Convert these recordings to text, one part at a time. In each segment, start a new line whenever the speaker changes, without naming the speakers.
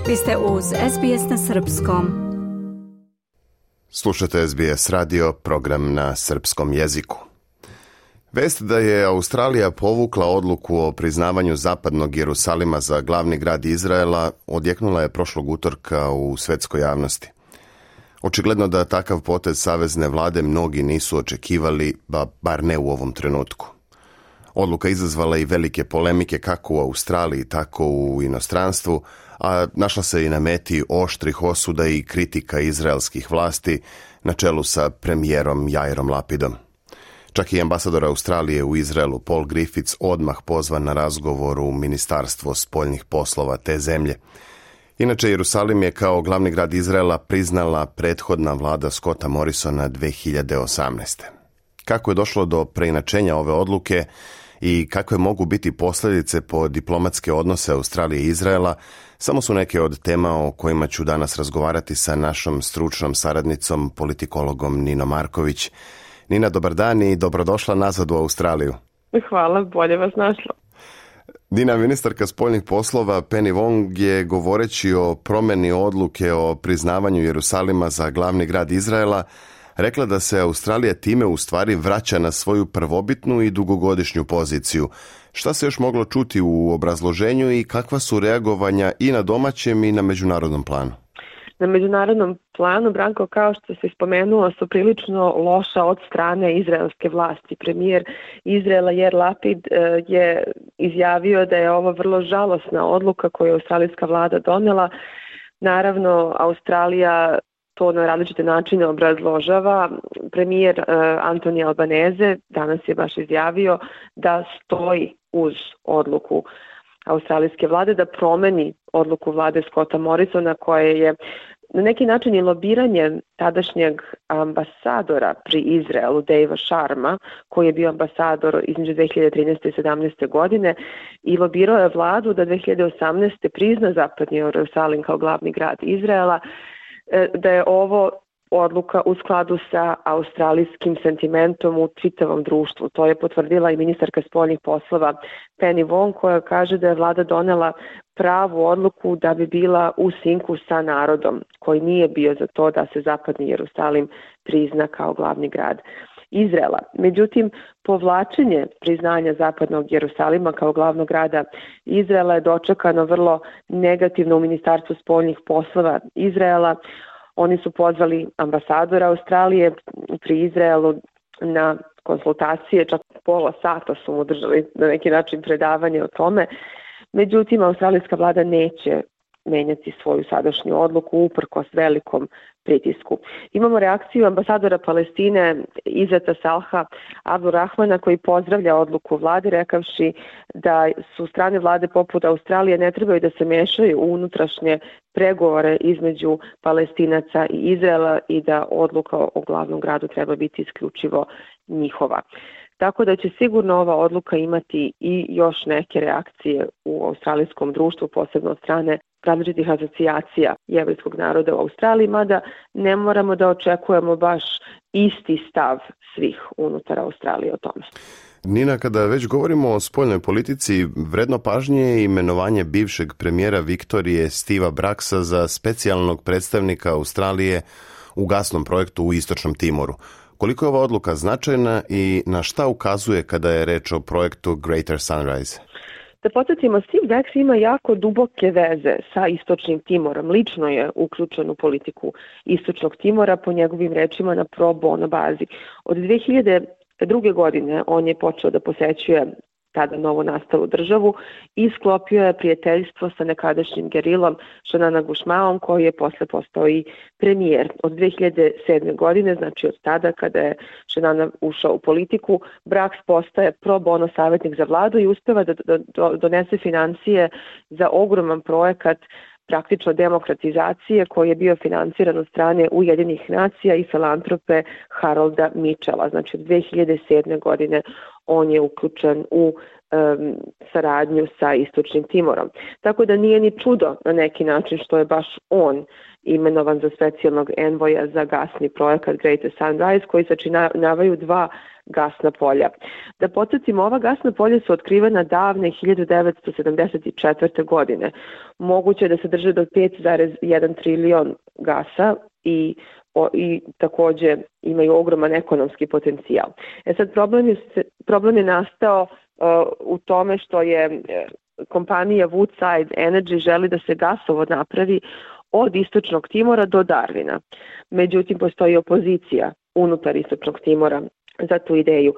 Vi ste uz SBS na srpskom.
Slušate SBS radio, program na srpskom jeziku. Vest da je Australija povukla odluku o priznavanju zapadnog Jerusalima za glavni grad Izraela odjeknula je prošlog utorka u svetskoj javnosti. Očigledno da takav potez savezne vlade mnogi nisu očekivali, bar ne u ovom trenutku. Odluka izazvala i velike polemike kako u Australiji, tako u inostranstvu, a našla se i na meti oštrih osuda i kritika izraelskih vlasti na čelu sa premijerom Jairom Lapidom. Čak i ambasador Australije u Izraelu Paul Griffiths odmah pozvan na razgovor u Ministarstvo spoljnih poslova te zemlje. Inače, Jerusalim je kao glavni grad Izraela priznala prethodna vlada Scotta Morrisona 2018. Kako je došlo do preinačenja ove odluke i kakve mogu biti posljedice po diplomatske odnose Australije i Izraela, samo su neke od tema o kojima ću danas razgovarati sa našom stručnom saradnicom, politikologom Ninom Marković. Nina, dobar dan i dobrodošla nazad u Australiju.
Hvala, bolje vas našla.
Nina, ministarka spoljnih poslova Penny Wong je, govoreći o promjeni odluke o priznavanju Jerusalima za glavni grad Izraela, rekla da se Australija time u stvari vraća na svoju prvobitnu i dugogodišnju poziciju. Šta se još moglo čuti u obrazloženju i kakva su reagovanja i na domaćem i na međunarodnom planu?
Na međunarodnom planu, Branko, kao što se spomenuo, su prilično loša od strane izraelske vlasti. Premijer Izraela Jair Lapid je izjavio da je ovo vrlo žalosna odluka koju je australijska vlada donela. Naravno, Australija to na različite načine obrazložava. Premijer Anthony Albanese danas je baš izjavio da stoji uz odluku australijske vlade da promeni odluku vlade Scotta Morrisona, koje je na neki način i lobiranje tadašnjeg ambasadora pri Izraelu, Davea Sharma, koji je bio ambasador između 2013. i 2017. godine i lobirao je vladu da 2018. prizna zapadni Jerusalim kao glavni grad Izraela, da je ovo odluka u skladu sa australijskim sentimentom u čitavom društvu. To je potvrdila i ministarka spoljnih poslova Penny Wong, koja kaže da je vlada donela pravu odluku da bi bila u sinku sa narodom, koji nije bio za to da se zapadni Jerusalim prizna kao glavni grad Izraela. Međutim, povlačenje priznanja zapadnog Jerusalima kao glavnog grada Izraela je dočekano vrlo negativno u Ministarstvu spoljnih poslova Izraela. Oni su pozvali ambasadora Australije pri Izraelu na konsultacije, čak pola sata su mu držali na neki način predavanje o tome. Međutim, australijska vlada neće menjati svoju sadašnju odluku uprkos velikom pritisku. Imamo reakciju ambasadora Palestine Izeta Salha Abdurrahmana, koji pozdravlja odluku vlade, rekavši da su strane vlade poput Australije ne trebaju da se mešaju u unutrašnje pregovore između Palestinaca i Izraela i da odluka o glavnom gradu treba biti isključivo njihova. Tako da će sigurno ova odluka imati i još neke reakcije u australijskom društvu, posebno od strane različitih asocijacija jevrejskog naroda u Australiji, mada ne moramo da očekujemo baš isti stav svih unutar Australije o tome.
Nina, kada već govorimo o spoljnoj politici, vredno pažnje je imenovanje bivšeg premijera Viktorije Steva Braxa za specijalnog predstavnika Australije u gasnom projektu u Istočnom Timoru. Koliko je ova odluka značajna i na šta ukazuje kada je reč o projektu Greater Sunrise?
Da podsjetimo, Steve Brax ima jako duboke veze sa Istočnim Timorom. Lično je uključen u politiku Istočnog Timora, po njegovim rečima na pro bono bazi. Od 2002. godine on je počeo da posećuje tada novo nastalu državu i sklopio je prijateljstvo sa nekadašnjim gerilom Shanana Gusmaom, koji je posle postao i premijer. Od 2007. godine, znači od tada kada je Shanana ušao u politiku, Brax postaje pro bono savjetnik za vladu i uspeva da donese financije za ogroman projekat praktično demokratizacije koji je bio financiran od strane Ujedinjenih nacija i filantrope Harolda Mitchella. Znači od 2007. godine on je uključen u saradnju sa Istočnim Timorom. Tako da nije ni čudo na neki način što je baš on imenovan za specijalnog envoja za gasni projekat Greater Sunrise, koji sačinjavaju 2 gasna polja. Da podsjetimo, ova gasna polja su otkrivena davne 1974. godine. Moguće je da sadrže do 5,1 trilion gasa i takođe imaju ogroman ekonomski potencijal. Sad problem je nastao u tome što je kompanija Woodside Energy želi da se gasovod napravi od Istočnog Timora do Darwina. Međutim, postoji opozicija unutar Istočnog Timora za tu ideju.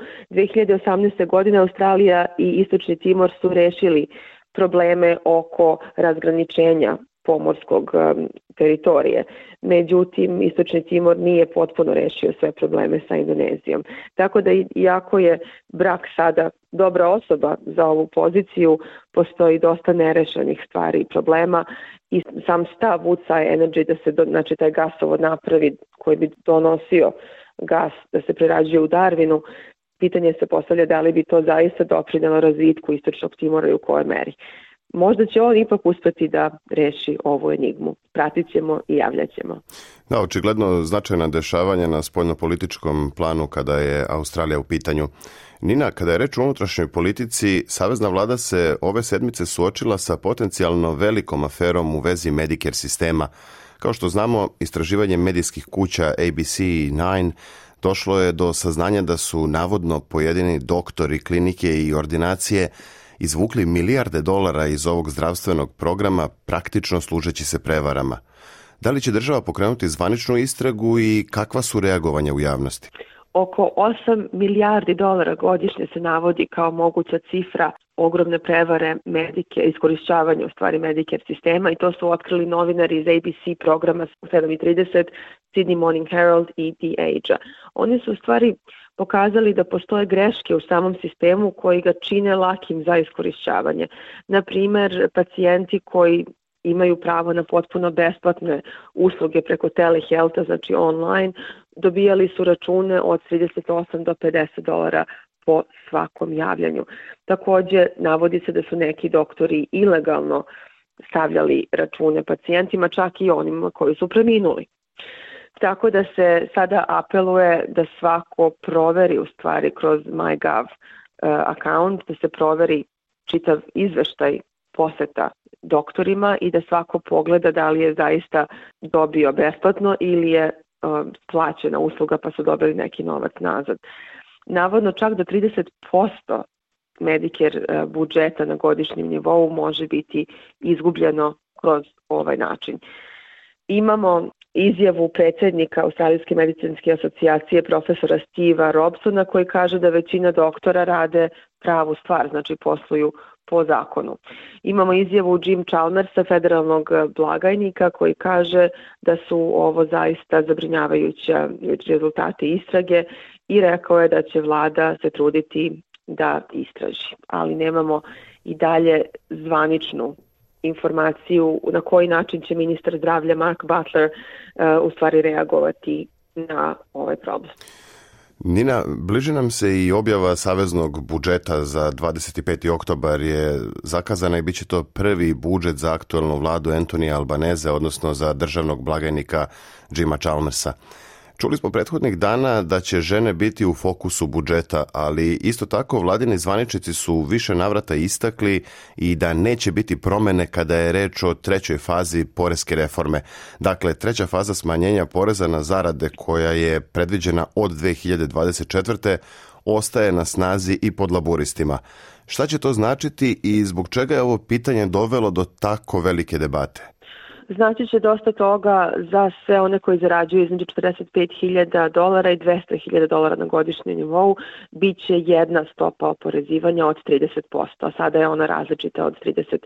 2018. godine Australija i Istočni Timor su rešili probleme oko razgraničenja pomorskog teritorije. Međutim, Istočni Timor nije potpuno rešio sve probleme sa Indonezijom. Tako da, iako je Brak sada dobra osoba za ovu poziciju, postoji dosta nerešenih stvari i problema i sam stav Woodside Energy da se taj gasovod napravi koji bi donosio gas da se prerađuje u Darwinu, pitanje se postavlja da li bi to zaista doprinelo razvitku Istočnog Timora i u kojoj meri. Možda će on ipak uspeti da reši ovu enigmu. Pratit ćemo i javljat ćemo.
Da, očigledno značajna dešavanja na spoljnopolitičkom planu kada je Australija u pitanju. Nina, kada je reč o unutrašnjoj politici, savezna vlada se ove sedmice suočila sa potencijalno velikom aferom u vezi Medicare sistema. Kao što znamo, istraživanjem medijskih kuća ABC i Nine došlo je do saznanja da su navodno pojedini doktori, klinike i ordinacije izvukli milijarde dolara iz ovog zdravstvenog programa, praktično služeći se prevarama. Da li će država pokrenuti zvaničnu istragu i kakva su reagovanja u javnosti?
Oko 8 milijardi dolara godišnje se navodi kao moguća cifra ogromne prevare iskorišćavanja u stvari Medicare sistema, i to su otkrili novinari iz ABC programa 7:30, Sydney Morning Herald i The Age-a. Oni su u stvari pokazali da postoje greške u samom sistemu koji ga čine lakim za iskorišćavanje. Na primer, pacijenti koji imaju pravo na potpuno besplatne usluge preko telehealtha, znači online, dobijali su račune od 38 do 50 dolara po svakom javljanju. Takođe, navodi se da su neki doktori ilegalno stavljali račune pacijentima, čak i onima koji su preminuli. Tako da se sada apeluje da svako proveri u stvari kroz MyGov account, da se proveri čitav izveštaj poseta doktorima i da svako pogleda da li je zaista dobio besplatno ili je plaćena usluga pa su dobili neki novac nazad. Navodno čak do 30% Medicare budžeta na godišnjem nivou može biti izgubljeno kroz ovaj način. Imamo izjavu predsjednika Australijske medicinske asocijacije profesora Steva Robsona koji kaže da većina doktora rade pravu stvar, znači posluju po zakonu. Imamo izjavu Jim Chalmersa, federalnog blagajnika, koji kaže da su ovo zaista zabrinjavajući rezultati istrage i rekao je da će vlada se truditi da istraži. Ali nemamo i dalje zvaničnu informaciju na koji način će ministar zdravlja Mark Butler u stvari reagovati na ovaj problem.
Nina, bliži nam se i objava saveznog budžeta za 25. oktobar je zakazana i bit će to prvi budžet za aktualnu vladu Antonija Albaneze, odnosno za državnog blagajnika Jima Chalmersa. Čuli smo prethodnih dana da će žene biti u fokusu budžeta, ali isto tako vladini zvaničnici su više navrata istakli i da neće biti promene kada je reč o trećoj fazi poreske reforme. Dakle, treća faza smanjenja poreza na zarade koja je predviđena od 2024. ostaje na snazi i pod laburistima. Šta će to značiti i zbog čega je ovo pitanje dovelo do tako velike debate?
Znači će dosta toga za sve one koji zarađuju između $45,000 i $200,000 na godišnjem nivou. Biće jedna stopa oporezivanja od 30%, a sada je ona različita od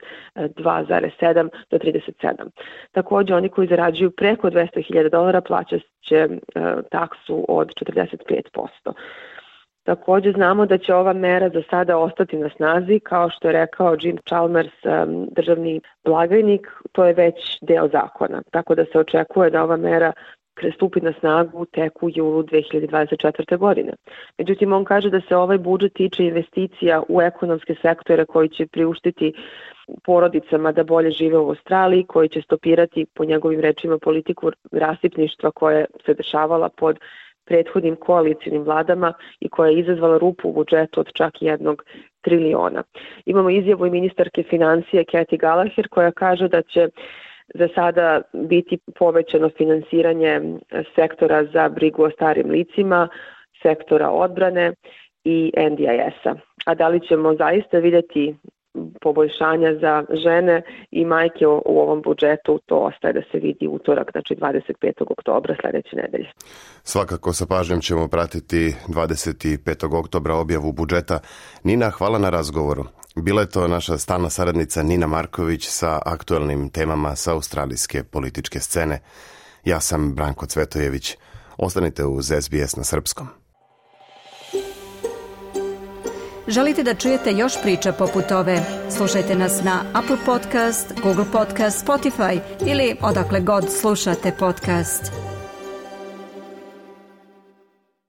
32,7 do 37. Također oni koji zarađuju preko $200,000 plaćat će taksu od 45%. Također znamo da će ova mera za sada ostati na snazi, kao što je rekao Jim Chalmers, državni blagajnik, to je već deo zakona, tako da se očekuje da ova mera stupi na snagu tek u julu 2024. godine. Međutim, on kaže da se ovaj budžet tiče investicija u ekonomske sektore koji će priuštiti porodicama da bolje žive u Australiji, koji će stopirati, po njegovim rečima, politiku rasipništva koja se dešavala pod prethodnim koalicijnim vladama i koja je izazvala rupu u budžetu od čak 1 triliona. Imamo izjavu i ministarke financije Kathy Gallagher koja kaže da će za sada biti povećano finansiranje sektora za brigu o starim licima, sektora odbrane i NDIS-a. A da li ćemo zaista vidjeti poboljšanja za žene i majke u ovom budžetu, to ostaje da se vidi utorak, znači 25. oktobra sledeće nedelje.
Svakako sa pažnjom ćemo pratiti 25. oktobra objavu budžeta. Nina, hvala na razgovoru. Bila je to naša stalna saradnica Nina Marković sa aktuelnim temama sa australijske političke scene. Ja sam Branko Cvetojević. Ostanite uz SBS na srpskom.
Želite da čujete još priča poput ove? Slušajte nas na Apple Podcast, Google Podcast, Spotify ili odakle god slušate podcast.